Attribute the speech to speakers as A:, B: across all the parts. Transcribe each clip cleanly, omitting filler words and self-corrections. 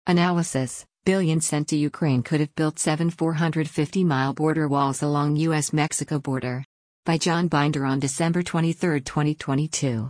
A: Analysis: billions sent to Ukraine could have built 7 450-mile border walls along U.S.-Mexico border. By John Binder on December 23, 2022.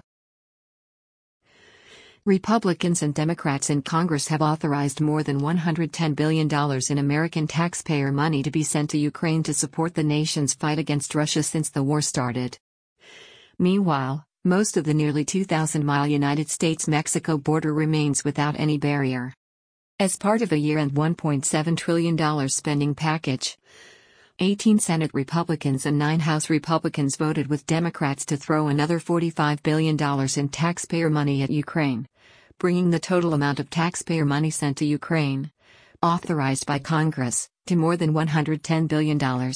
A: Republicans and Democrats in Congress have authorized more than $110 billion in American taxpayer money to be sent to Ukraine to support the nation's fight against Russia since the war started. Meanwhile, most of the nearly 2,000-mile United States-Mexico border remains without any barrier. As part of a year-end $1.7 trillion spending package, 18 Senate Republicans and 9 House Republicans voted with Democrats to throw another $45 billion in taxpayer money at Ukraine, bringing the total amount of taxpayer money sent to Ukraine, authorized by Congress, to more than $110 billion.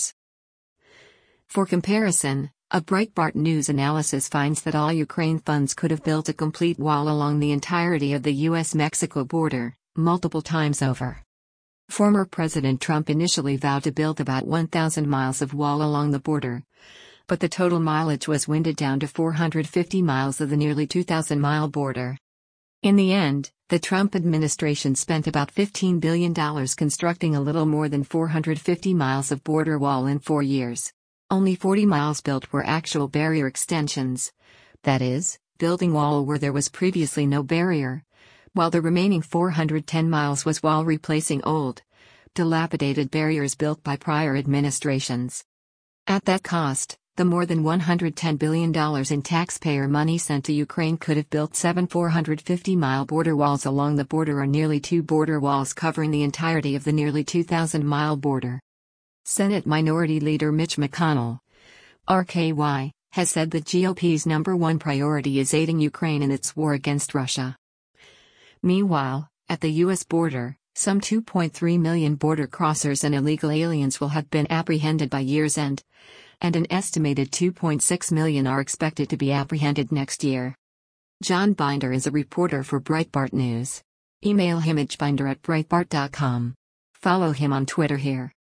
A: For comparison, a Breitbart News analysis finds that all Ukraine funds could have built a complete wall along the entirety of the U.S.-Mexico border, multiple times over. Former President Trump initially vowed to build about 1,000 miles of wall along the border, but the total mileage was winded down to 450 miles of the nearly 2,000-mile border. In the end, the Trump administration spent about $15 billion constructing a little more than 450 miles of border wall in 4 years. Only 40 miles built were actual barrier extensions, that is, building wall where there was previously no barrier, while the remaining 410 miles was wall replacing old, dilapidated barriers built by prior administrations. At that cost, the more than $110 billion in taxpayer money sent to Ukraine could have built 7 450-mile border walls along the border, or nearly 2 border walls covering the entirety of the nearly 2,000-mile border. Senate Minority Leader Mitch McConnell, RKY, has said the GOP's #1 priority is aiding Ukraine in its war against Russia. Meanwhile, at the U.S. border, some 2.3 million border crossers and illegal aliens will have been apprehended by year's end, and an estimated 2.6 million are expected to be apprehended next year. John Binder is a reporter for Breitbart News. Email him at binder@breitbart.com. Follow him on Twitter here.